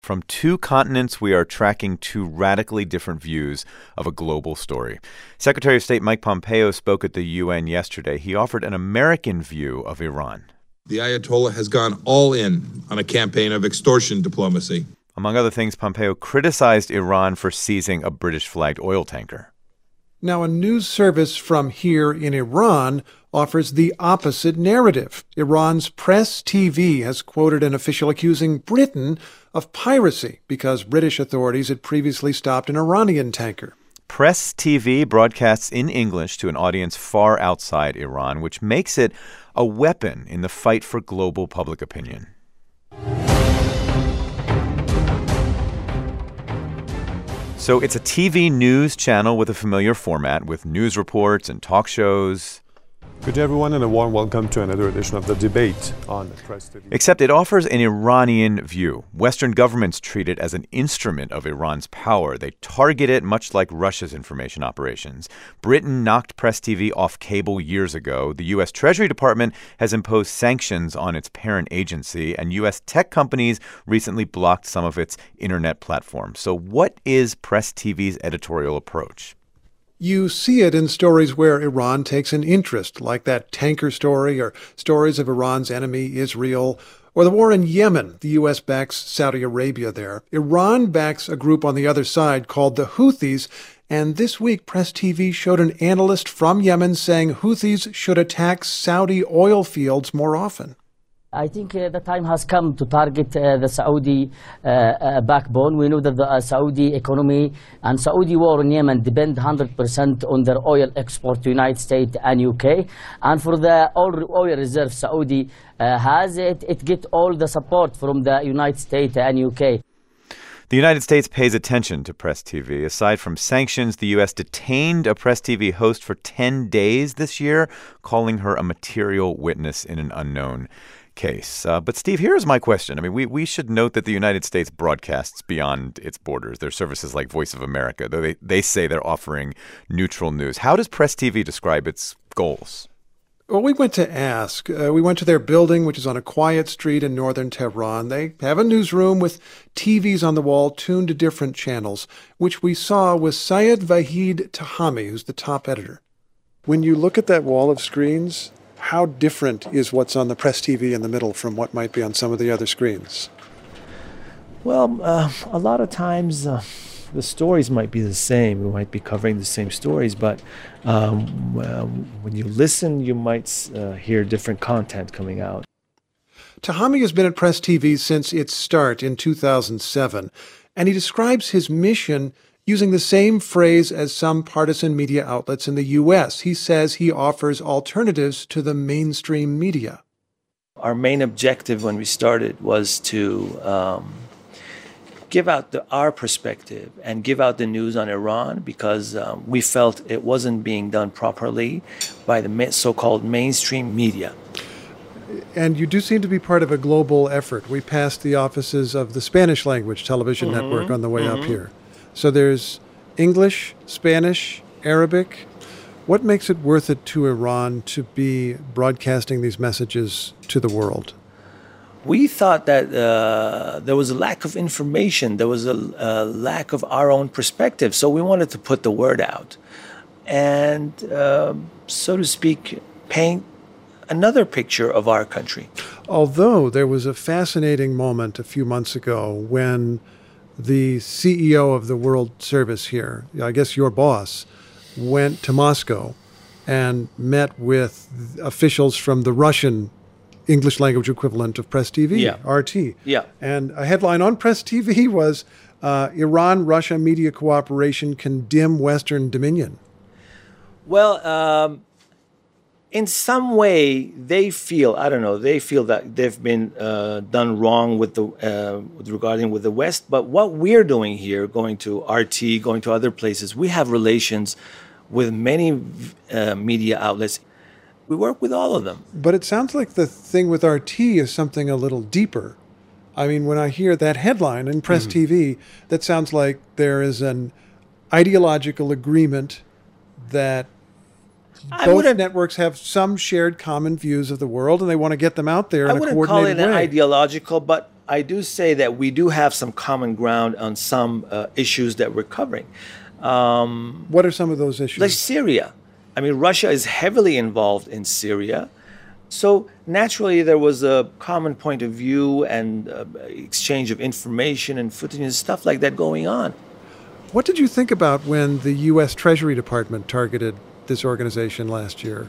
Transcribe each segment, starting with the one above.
From two continents, we are tracking two radically different views of a global story. Secretary of State Mike Pompeo spoke at the UN yesterday. He offered an American view of Iran. The Ayatollah has gone all in on a campaign of extortion diplomacy. Among other things, Pompeo criticized Iran for seizing a British-flagged oil tanker. Now, a news service from here in Iran offers the opposite narrative. Iran's Press TV has quoted an official accusing Britain of piracy because British authorities had previously stopped an Iranian tanker. Press TV broadcasts in English to an audience far outside Iran, which makes it a weapon in the fight for global public opinion. So it's a TV news channel with a familiar format with news reports and talk shows. Good day, everyone, and a warm welcome to another edition of The Debate on Press TV. Except it offers an Iranian view. Western governments treat it as an instrument of Iran's power. They target it much like Russia's information operations. Britain knocked Press TV off cable years ago. The U.S. Treasury Department has imposed sanctions on its parent agency, and U.S. tech companies recently blocked some of its internet platforms. So what is Press TV's editorial approach? You see it in stories where Iran takes an interest, like that tanker story or stories of Iran's enemy, Israel, or the war in Yemen. The U.S. backs Saudi Arabia there. Iran backs a group on the other side called the Houthis, and this week Press TV showed an analyst from Yemen saying Houthis should attack Saudi oil fields more often. I think the time has come to target the Saudi backbone. We know that the Saudi economy and Saudi war in Yemen depend 100% on their oil export to United States and UK. And for the oil reserve Saudi has, it get all the support from the United States and UK. The United States pays attention to Press TV. Aside from sanctions, the U.S. detained a Press TV host for 10 days this year, calling her a material witness in an unknown case. But, Steve, here's my question. I mean, we should note that the United States broadcasts beyond its borders. There are services like Voice of America, though they say they're offering neutral news. How does Press TV describe its goals? Well, we went to ask. We went to their building, which is on a quiet street in northern Tehran. They have a newsroom with TVs on the wall tuned to different channels, which we saw with Syed Vahid Tahami, who's the top editor. When you look at that wall of screens, how different is what's on the Press TV in the middle from what might be on some of the other screens? Well, a lot of times the stories might be the same. We might be covering the same stories, but when you listen, you might hear different content coming out. Tahami has been at Press TV since its start in 2007, and he describes his mission using the same phrase as some partisan media outlets in the U.S. He says he offers alternatives to the mainstream media. Our main objective when we started was to give out our perspective and give out the news on Iran because we felt it wasn't being done properly by the so-called mainstream media. And you do seem to be part of a global effort. We passed the offices of the Spanish language television network on the way up here. So there's English, Spanish, Arabic. What makes it worth it to Iran to be broadcasting these messages to the world? We thought that there was a lack of information. There was a lack of our own perspective. So we wanted to put the word out and, so to speak, paint another picture of our country. Although there was a fascinating moment a few months ago when the CEO of the World Service here, I guess your boss, went to Moscow and met with officials from the Russian English language equivalent of Press TV, RT. Yeah. And a headline on Press TV was, Iran-Russia media cooperation can dim Western dominion. Well, in some way, they feel that they've been done wrong with regarding the West. But what we're doing here, going to RT, going to other places, we have relations with many media outlets. We work with all of them. But it sounds like the thing with RT is something a little deeper. I mean, when I hear that headline in Press TV, that sounds like there is an ideological agreement that both networks have some shared common views of the world, and they want to get them out there in a coordinated way. I wouldn't call it an ideological, but I do say that we do have some common ground on some issues that we're covering. What are some of those issues? Like Syria. I mean, Russia is heavily involved in Syria. So naturally, there was a common point of view and exchange of information and footage and stuff like that going on. What did you think about when the U.S. Treasury Department targeted this organization last year?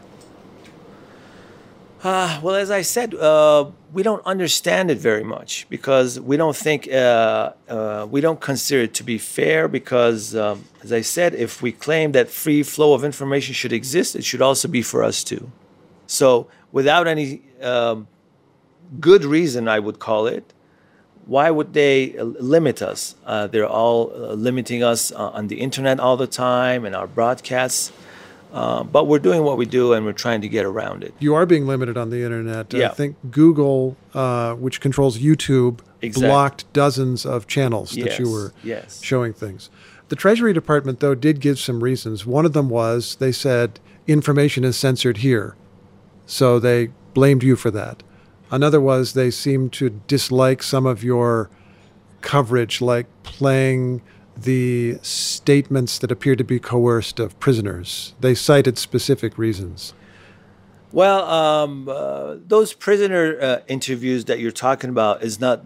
Well, as I said, we don't understand it very much because we don't think, we don't consider it to be fair because, as I said, if we claim that free flow of information should exist, it should also be for us too. So without any good reason, I would call it, why would they limit us? They're all limiting us on the internet all the time and our broadcasts. But we're doing what we do, and we're trying to get around it. You are being limited on the internet. Yeah. I think Google, which controls YouTube, Exactly. blocked dozens of channels that you were showing things. The Treasury Department, though, did give some reasons. One of them was they said information is censored here, so they blamed you for that. Another was they seemed to dislike some of your coverage, like playing the statements that appeared to be coerced of prisoners. They cited specific reasons. Well, those prisoner interviews that you're talking about is not,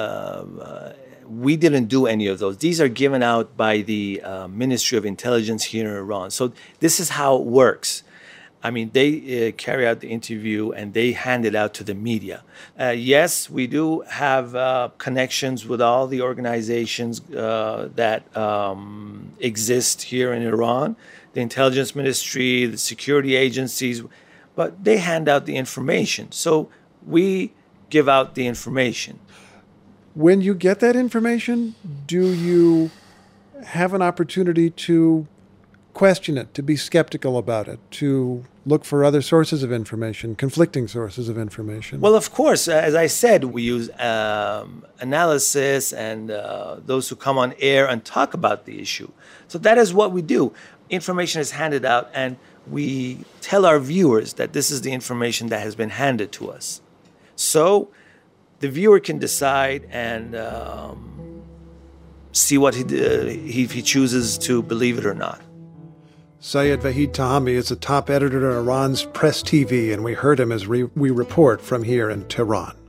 we didn't do any of those. These are given out by the Ministry of Intelligence here in Iran. So this is how it works. I mean, they carry out the interview and they hand it out to the media. Yes, we do have connections with all the organizations that exist here in Iran, the intelligence ministry, the security agencies, but they hand out the information. So we give out the information. When you get that information, do you have an opportunity to question it, to be skeptical about it, to look for other sources of information, conflicting sources of information? Well, of course, as I said, we use analysis and those who come on air and talk about the issue. So that is what we do. Information is handed out, and we tell our viewers that this is the information that has been handed to us. So the viewer can decide and see what if he chooses to believe it or not. Syed Vahid Tahami is a top editor at Iran's Press TV, and we heard him as we report from here in Tehran.